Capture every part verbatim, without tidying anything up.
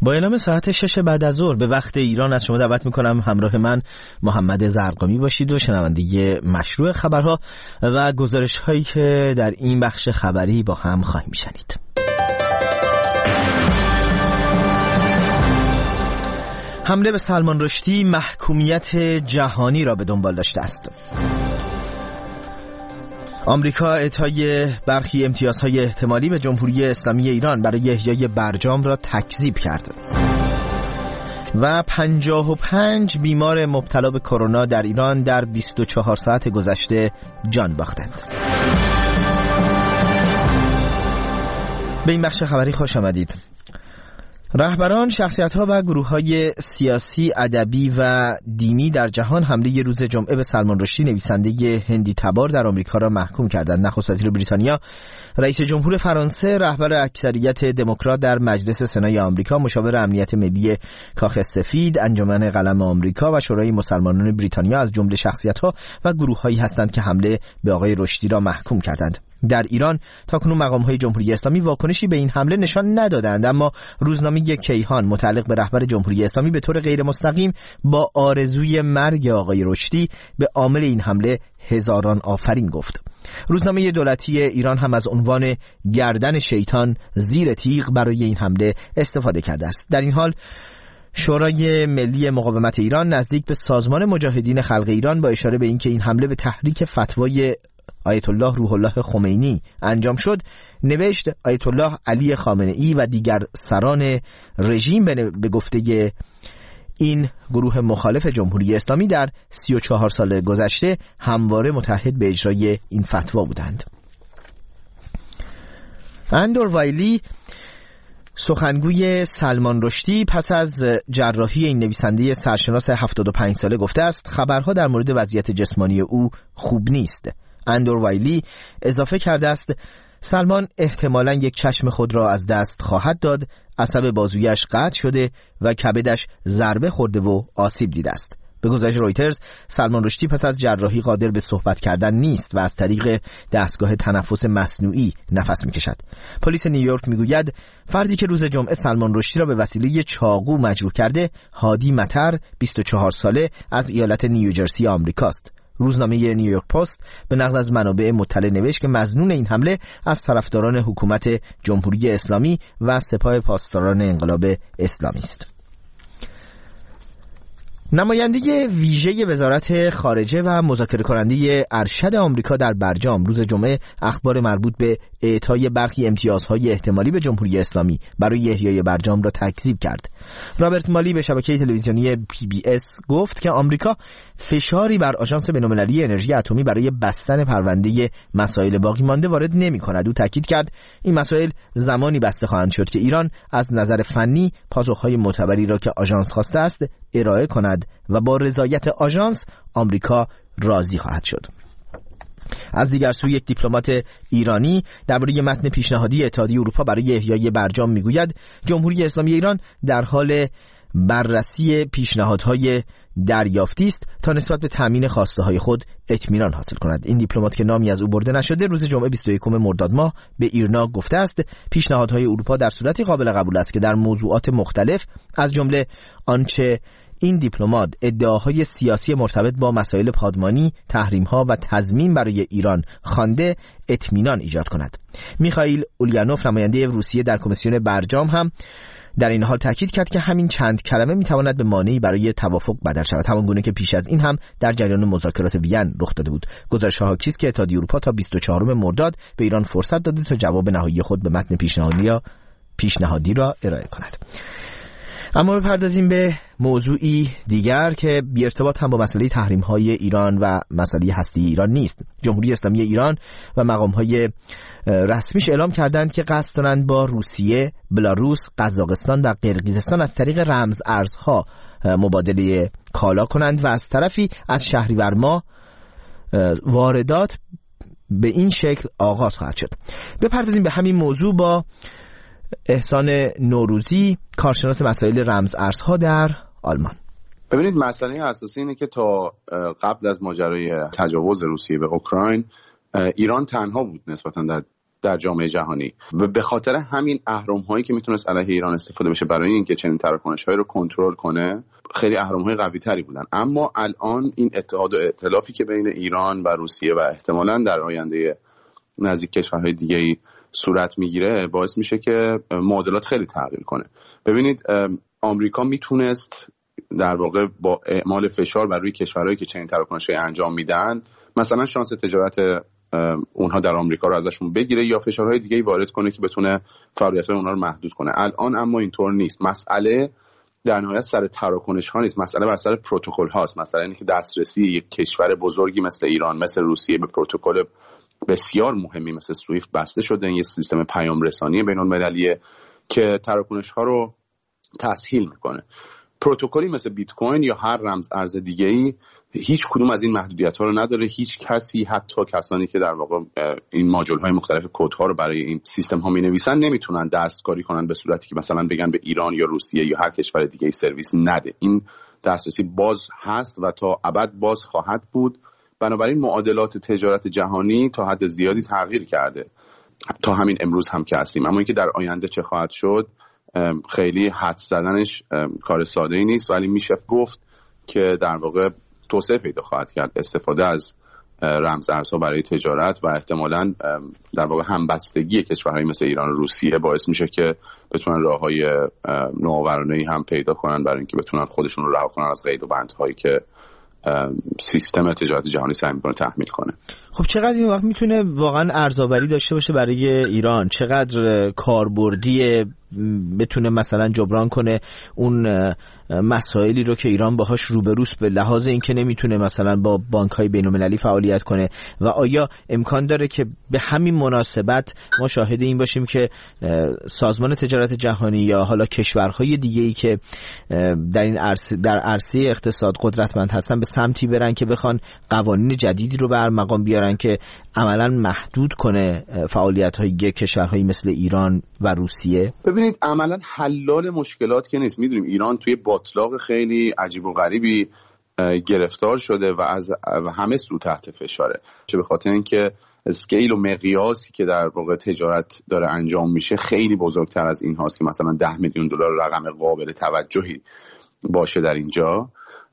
با اعلام ساعت شش بعد از ظهر به وقت ایران از شما دعوت میکنم همراه من محمد زرقامی باشید و شنونده مشروع خبرها و گزارش هایی که در این بخش خبری با هم خواهیم شنید. حمله به سلمان رشدی محکومیت جهانی را به دنبال داشته است. آمریکا اعطای برخی امتیازهای احتمالی به جمهوری اسلامی ایران برای احیای برجام را تکذیب کرد. و پنجاه و پنج بیمار مبتلا به کرونا در ایران در بیست و چهار ساعت گذشته جان باختند. به این بخش خبری خوش آمدید. رهبران، شخصیت‌ها و گروه‌های سیاسی، ادبی و دینی در جهان حمله روز جمعه به سلمان رشدی نویسنده هندی تبار در آمریکا را محکوم کردند. نخست وزیر بریتانیا، رئیس جمهور فرانسه، رهبر اکثریت دموکرات در مجلس سنای آمریکا، مشاور امنیت ملی کاخ سفید، انجمن قلم آمریکا و شورای مسلمانان بریتانیا از جمله شخصیت‌ها و گروه‌هایی هستند که حمله به آقای رشدی را محکوم کردند. در ایران تاکنون مقام‌های جمهوری اسلامی واکنشی به این حمله نشان ندادند، اما روزنامه کیهان متعلق به رهبر جمهوری اسلامی به طور غیر مستقیم با آرزوی مرگ آقای رشدی به عامل این حمله هزاران آفرین گفت. روزنامه دولتی ایران هم از عنوان گردن شیطان زیر تیغ برای این حمله استفاده کرده است. در این حال شورای ملی مقاومت ایران نزدیک به سازمان مجاهدین خلق ایران با اشاره به اینکه این حمله به تحریک فتوای آیت الله روح الله خمینی انجام شد، نوشت آیت الله علی خامنه‌ای و دیگر سران رژیم به گفته این گروه مخالف جمهوری اسلامی در سی و چهار سال گذشته همواره متحد به اجرای این فتوا بودند. اندور وایلی، سخنگوی سلمان رشدی، پس از جراحی این نویسنده سرشناس هفتاد و پنج ساله گفته است خبرها در مورد وضعیت جسمانی او خوب نیست. اندور وایلی اضافه کرده است سلمان احتمالاً یک چشم خود را از دست خواهد داد، عصب بازویش قطع شده و کبدش ضربه خورده و آسیب دیده است. به گزارش رویترز، سلمان رشدی پس از جراحی قادر به صحبت کردن نیست و از طریق دستگاه تنفس مصنوعی نفس می‌کشد. پلیس نیویورک میگوید فردی که روز جمعه سلمان رشدی را به وسیله چاقو مجروح کرده، هادی مطر، بیست و چهار ساله، از ایالت نیوجرسی آمریکاست. روزنامه نیویورک پست به نقل از منابع مطلع نوشت که مظنون این حمله از طرفداران حکومت جمهوری اسلامی و سپاه پاسداران انقلاب اسلامی است. نماینده ویژه وزارت خارجه و مذاکره کننده ارشد آمریکا در برجام روز جمعه اخبار مربوط به اعطای برخی امتیازهای احتمالی به جمهوری اسلامی برای احیای برجام را تکذیب کرد. رابرت مالی به شبکه تلویزیونی پی بی اس گفت که آمریکا فشاری بر آژانس بین‌المللی انرژی اتمی برای بستن پرونده مسائل باقی مانده وارد نمی‌کند. او تاکید کرد این مسائل زمانی بسته خواهند شد که ایران از نظر فنی پاسخهای معتبری را که آژانس خواسته است ارائه کند و با رضایت آژانس آمریکا راضی خواهد شد. از دیگر سو یک دیپلمات ایرانی درباره متن پیشنهادی اتحادیه اروپا برای احیای برجام میگوید جمهوری اسلامی ایران در حال بررسی پیشنهادهای دریافتی است تا نسبت به تامین خواسته های خود اطمینان حاصل کند. این دیپلمات که نامی از او برده نشده روز جمعه بیست و یکم مرداد ماه به ایرنا گفته است پیشنهادهای اروپا در صورتی قابل قبول است که در موضوعات مختلف از جمله آنچه این دیپلمات ادعاهای سیاسی مرتبط با مسائل پادمانی، تحریم‌ها و تضمین برای ایران خوانده اطمینان ایجاد کند. میخائیل اولیانوف، نماینده روسیه در کمیسیون برجام، هم در این حال تاکید کرد که همین چند کلمه میتواند به مانعی برای توافق بدل شود، همانگونه که پیش از این هم در جریان مذاکرات وین رخ داده بود. گزارش‌ها حاکی است که اتحادیه اروپا تا بیست و چهارم مرداد به ایران فرصت داده تا جواب نهایی خود به متن پیشنهادی یا پیشنهادی را ارائه کند. اما بپردازیم به موضوعی دیگر که بی ارتباط هم با مسئله تحریم‌های ایران و مسئله هستی ایران نیست. جمهوری اسلامی ایران و مقام‌های رسمیش اعلام کردند که قصد دارند با روسیه، بلاروس، قزاقستان و قرقیزستان از طریق رمز ارزها مبادله کالا کنند و از طرفی از شهریور ماه واردات به این شکل آغاز خواهد شد. بپردازیم به همین موضوع با احسان نوروزی، کارشناس مسائل رمز ارزها در آلمان. ببینید، مسئله اساسی اینه که تا قبل از ماجرای تجاوز روسیه به اوکراین ایران تنها بود نسبتا در در جامعه جهانی و به خاطر همین اهرم‌هایی که میتونست علیه ایران استفاده بشه برای اینکه چنین تراکنش‌هایی رو کنترل کنه خیلی اهرم‌های قوی‌تری بودن. اما الان این اتحاد و ائتلافی که بین ایران و روسیه و احتمالاً در آینده نزدیک کشورهای دیگه‌ای صورت میگیره باعث میشه که معادلات خیلی تغییر کنه. ببینید آمریکا میتونست در واقع با اعمال فشار بر روی کشورهایی که چنین تراکنش‌هایی انجام میدن مثلا شانس تجارت اونها در آمریکا رو ازشون بگیره یا فشارهای دیگه‌ای وارد کنه که بتونه فعالیت‌های اونها رو محدود کنه. الان اما اینطور نیست. مسئله در نهایت سر تراکنش‌ها نیست، مسئله بر سر پروتکل هاست. مثلا اینکه دسترسی یک کشور بزرگی مثل ایران مثل روسیه به پروتکل بسیار مهمی مثل سویفت بسته شده. این یه سیستم پیام رسانی بین‌المللیه که تراکنش‌ها رو تسهیل میکنه. پروتکلی مثل بیت کوین یا هر رمز ارز دیگه‌ای هیچ کدوم از این محدودیت‌ها رو نداره. هیچ کسی، حتی کسانی که در واقع این ماژول‌های مختلف کدها رو برای این سیستم‌ها می‌نویسن، نمیتونن دستکاری کنن به صورتی که مثلا بگن به ایران یا روسیه یا هر کشور دیگه‌ای سرویس نده. این دسترسی باز هست و تا ابد باز خواهد بود. بنابراین معادلات تجارت جهانی تا حد زیادی تغییر کرده تا همین امروز هم که هستیم. اما اینکه در آینده چه خواهد شد خیلی حدس زدنش کار ساده‌ای نیست، ولی میشه گفت که در واقع توسعه پیدا خواهد کرد استفاده از رمزارزها برای تجارت و احتمالاً در واقع همبستگی کشورهای مثل ایران و روسیه باعث میشه که بتونن راههای نوآورانه‌ای هم پیدا کنن برای اینکه بتونن خودشون رو رها کنن از قید و بندهایی که سیستم تجارت جهانی سعی میکنه تحمیل کنه. خب چقدر این وقت میتونه واقعا ارزآوری داشته باشه برای ایران؟ چقدر کاربردی بتونه مثلا جبران کنه اون مسائلی رو که ایران باهاش روبروست به لحاظ اینکه نمیتونه مثلا با بانک‌های بین‌المللی فعالیت کنه؟ و آیا امکان داره که به همین مناسبت ما شاهد این باشیم که سازمان تجارت جهانی یا حالا کشورهای دیگه‌ای که در این عرصه در عرصه اقتصاد قدرتمند هستن به سمتی برن که بخوان قوانین جدیدی رو بر مقام بیارن که عملاً محدود کنه فعالیت‌های کشورهایی مثل ایران و روسیه؟ ببینید عملاً حلال مشکلات که نیست. میدونیم ایران توی باطلاق خیلی عجیب و غریبی گرفتار شده و از و همه سو تحت فشاره، چه به خاطر اینکه اسکیل و مقیاسی که در واقع تجارت داره انجام میشه خیلی بزرگتر از این هاست که مثلا ده میلیون دلار رقم قابل توجهی باشه در اینجا.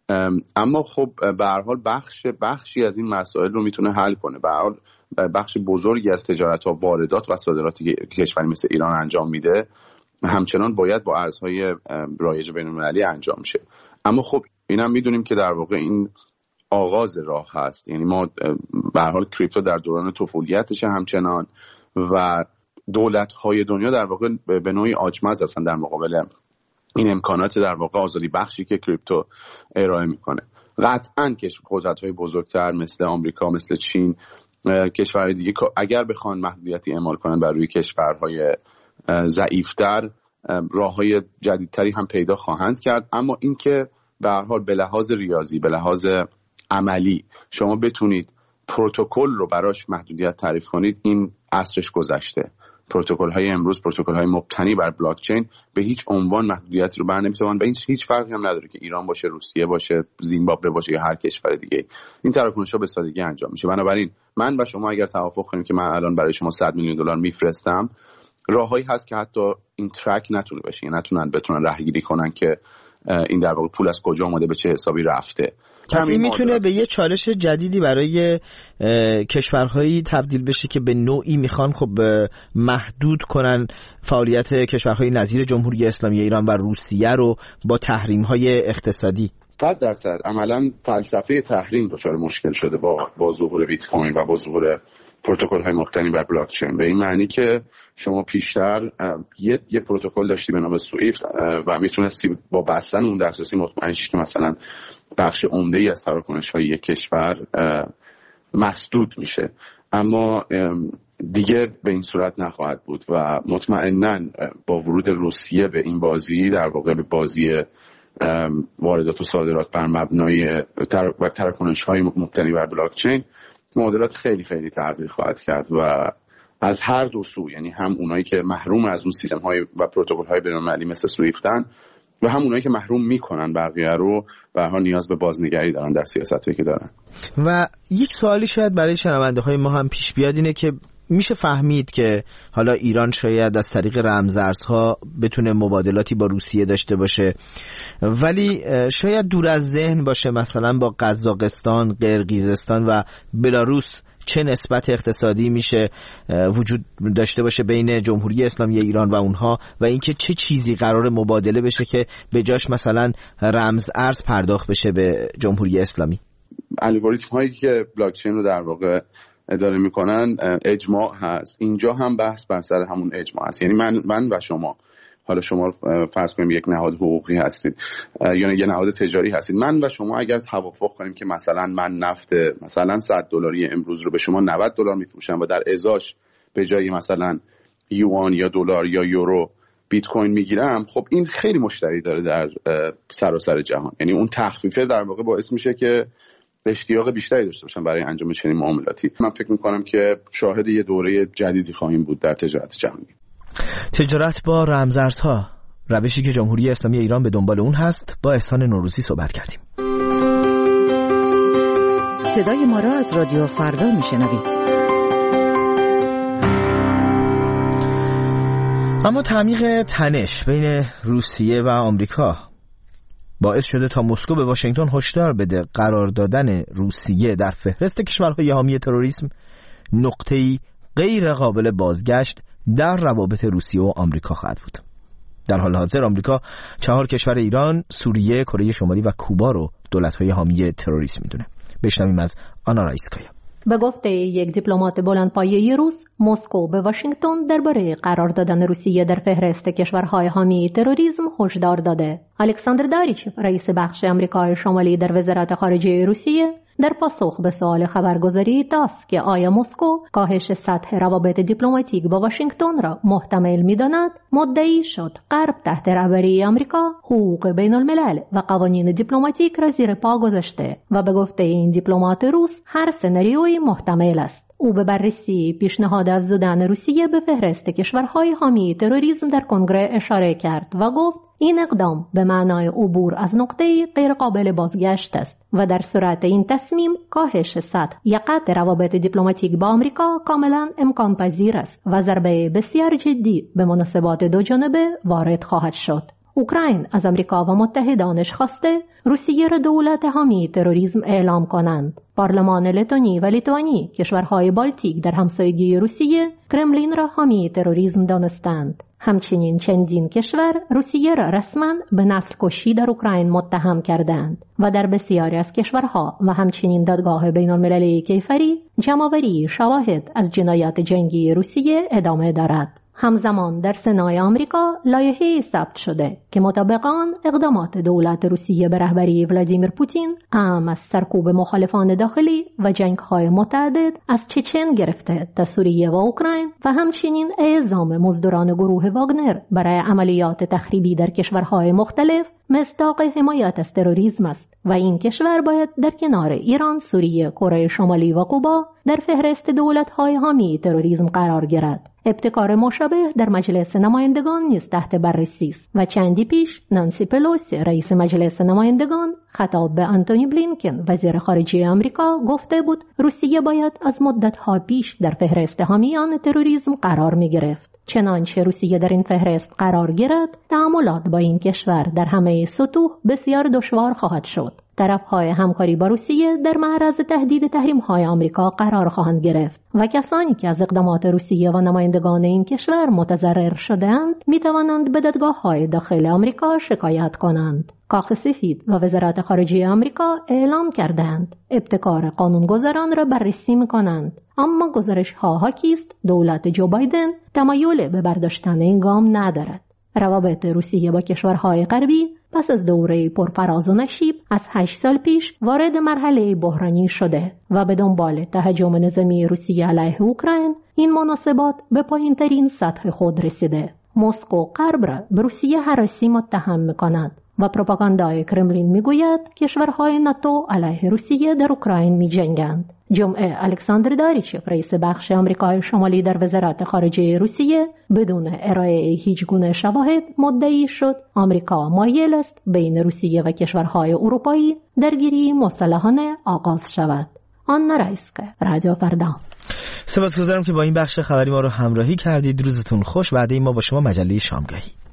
اما خب به هر حال بخش بخشی از این مسائل رو میتونه حل کنه. به هر حال بخش بزرگی از تجارت ها، واردات و صادراتی که کشوری مثل ایران انجام میده همچنان باید با ارزهای رایج بین‌المللی انجام شه. اما خب اینم میدونیم که در واقع این آغاز راه هست. یعنی ما به هر حال کریپتو در دوران طفولیتش همچنان و دولت‌های دنیا در واقع به نوعی آچمز هستن در مقابل این امکانات در واقع آزادی بخشی که کریپتو ارائه میکنه. قطعاً که قدرت‌های بزرگتر مثل آمریکا، مثل چین، کشورهای دیگه اگر بخوان محدودیتی اعمال کنن بر روی کشورهای ضعیف‌تر، راه‌های جدیدتری هم پیدا خواهند کرد. اما اینکه به هر حال به لحاظ ریاضی، به لحاظ عملی شما بتونید پروتکل رو براش محدودیت تعریف کنید، این عصرش گذشته. پروتکل‌های امروز، پروتکل‌های مبتنی بر بلاک چین به هیچ عنوان محدودیت رو بر نمی‌توان و این هیچ فرقی هم نداره که ایران باشه، روسیه باشه، زیمبابوه باشه یا هر کشور دیگه. این تراکنش‌ها به سادگی انجام میشه. بنابراین من و شما اگر توافق کنیم که من الان برای شما صد میلیون دلار میفرستم، راههایی هست که حتی این ترک نتونه بشه، نتونن بتونن راهگیری کنن که این در واقع پول از کجا اومده، به چه حسابی رفته. پس این میتونه به یه چالش جدیدی برای کشورهایی تبدیل بشه که به نوعی میخوان خب محدود کنن فعالیت کشورهای نظیر جمهوری اسلامی ایران و روسیه رو با تحریم‌های اقتصادی. صد درصد عملاً فلسفه تحریم دچار مشکل شده با با ظهور بیت کوین و با ظهور پروتکل‌های مبتنی بر بلاک چین. به این معنی که شما پیشتر یه یه پروتکل داشتی به نام سویفت و میتونستی با بستن اون دسترسی مطمئن شی که مثلا بخش عمده‌ای از تراکنش‌های یک کشور مسدود میشه. اما دیگه به این صورت نخواهد بود و مطمئناً با ورود روسیه به این بازی، در واقع به بازی واردات و صادرات بر مبنای تراکنش‌های مبتنی بر بلاک چین، معادلات خیلی خیلی تغییر خواهد کرد و از هر دو سو، یعنی هم اونایی که محروم از اون سیستم‌های و پروتکل‌های بین‌المللی مثل سویفتن و هم اونایی که محروم میکنن بقیه رو، به هر حال نیاز به بازنگری دارن در سیاستایی که دارن. و یک سوالی شاید برای شنونده‌های ما هم پیش بیاد اینه که میشه فهمید که حالا ایران شاید از طریق رمزارزها بتونه مبادلاتی با روسیه داشته باشه، ولی شاید دور از ذهن باشه مثلا با قزاقستان، قرقیزستان و بلاروس چه نسبت اقتصادی میشه وجود داشته باشه بین جمهوری اسلامی ایران و اونها و اینکه چه چیزی قرار مبادله بشه که به جاش مثلا رمز ارز پرداخت بشه به جمهوری اسلامی. الگوریتم هایی که بلاکچین رو در واقع اداره میکنن اجماع هست. اینجا هم بحث بر سر همون اجماع هست. یعنی من من و شما، حالا شما فرض کنیم یک نهاد حقوقی هستید یا یه نهاد تجاری هستید، من و شما اگر توافق کنیم که مثلا من نفت مثلا صد دلاری امروز رو به شما نود دلار میفروشم و در ازاش به جای مثلا یوان یا دلار یا یورو بیت کوین میگیرم، خب این خیلی مشتری داره در سراسر جهان. یعنی اون تخفیفه در واقع باعث میشه که اشتیاق بیشتری داشته باشن برای انجام چنین معاملاتی. من فکر میکنم که شاهد یه دوره جدیدی خواهیم بود در تجارت جهانی. تجارت با رمزارزها، روشی که جمهوری اسلامی ایران به دنبال اون هست. با احسان نوروزی صحبت کردیم. صدای ما را از رادیو فردا میشنوید. اما تعمیق تنش بین روسیه و آمریکا باعث شده تا مسکو به واشنگتن هشدار بده قرار دادن روسیه در فهرست کشورهای حامی تروریسم نقطه‌ای غیر قابل بازگشت در روابط روسیه و آمریکا خواهد بود. در حال حاضر آمریکا چهار کشور ایران، سوریه، کره شمالی و کوبا رو دولت‌های حامی تروریسم میدونه. بشنویم از آنا رایسکایا. به گفته یک دیپلمات بلندپایه روس، مسکو به واشنگتن درباره قرار دادن روسیه در فهرست کشورهای حامی تروریسم هشدار داده. الکساندر داریچف، رئیس بخش آمریکای شمالی در وزارت خارجه روسیه، در پاسخ به سوال خبرگزاری تاس که آیا مسکو کاهش سطح روابط دیپلماتیک با واشنگتن را محتمل می‌داند، مدعی شد غرب تحت رهبری آمریکا حقوق بین الملل و قوانین دیپلماتیک را زیر پا گذاشته و به گفته این دیپلمات روس هر سناریویی محتمل است. او به بررسی پیشنهاد افزودن روسیه به فهرست کشورهای حامی تروریسم در کنگره اشاره کرد و گفت این اقدام به معنای عبور از نقطه غیر قابل بازگشت است و در صورت این تصمیم کاهش سطح یا قطع روابط دیپلماتیک با آمریکا کاملا امکان پذیر است و ضربه بسیار جدی به مناسبات دو جانبه وارد خواهد شد. اوکراین از آمریکا و متحدانش خواسته روسیه را دولت حامی تروریسم اعلام کنند. پارلمان لتونی و لیتوانی، کشورهای بالتیک در همسایگی روسیه، کرملین را حامی تروریسم دانستند. همچنین چندین کشور روسیه را رسما به نسل کشی در اوکراین متهم کردند و در بسیاری از کشورها و همچنین دادگاه بین المللی کیفری جمع‌آوری شواهد از جنایات جنگی روسیه ادامه دارد. همزمان در سنای آمریکا لایحه‌ای ثبت شده که مطابق آن اقدامات دولت روسیه به رهبری ولادیمیر پوتین اهم از سرکوب مخالفان داخلی و جنگ‌های متعدد از چچن گرفته تا سوریه و اوکراین و همچنین اعزام مزدوران گروه واگنر برای عملیات تخریبی در کشورهای مختلف مصداق حمایت از تروریسم است و این کشور باید در کنار ایران، سوریه، کره شمالی و کوبا در فهرست دولت‌های حامی تروریسم قرار گیرد. ابتکار مشابه در مجلس نمایندگان نیز تحت بررسی است و چندی پیش نانسی پلوسی، رئیس مجلس نمایندگان، خطاب به آنتونی بلینکن، وزیر خارجه آمریکا، گفته بود روسیه باید از مدت‌ها پیش در فهرست حامیان تروریسم قرار می‌گرفت. چنانچه روسیه در این فهرست قرار گیرد، تعاملات با این کشور در همه سطوح بسیار دشوار خواهد شد. طرف‌های همکاری با روسیه در معرض تهدید تحریم‌های آمریکا قرار خواهند گرفت و کسانی که از اقدامات روسیه و نمایندگان این کشور متضرر شده‌اند می‌توانند به دادگاه‌های داخل آمریکا شکایت کنند. کاخ سفید و وزارت خارجه آمریکا اعلام کردند ابتکار قانونگذاران را بررسی می‌کنند، اما گزارش‌ها حاکی است دولت جو بایدن تمایل به برداشتن این گام ندارد. روابط روسیه با کشورهای غربی پس از دوره پرفراز و نشیب از هشت سال پیش وارد مرحله بحرانی شده و به دنبال تهاجم نظامی روسیه علیه اوکراین این مناسبات به پایین‌ترین سطح خود رسیده. مسکو غرب را به روسیه هراسی متهم می‌کند و پروپاگاندای کرملین میگوید کشورهای ناتو علیه روسیه در اوکراین می‌جنگند. جمعه الکساندر داریچف، رئیس بخش آمریکای شمالی در وزارت خارجه روسیه، بدون ارائه هیچ گونه شواهد مدعی شد آمریکا مایل است بین روسیه و کشورهای اروپایی درگیری مسلحانه آغاز شود. آنا رایسکایا، رادیو فردا. سپاسگزارم که با این بخش خبری ما رو همراهی کردید. روزتون خوش. وعده ما با شما مجله شامگاهی.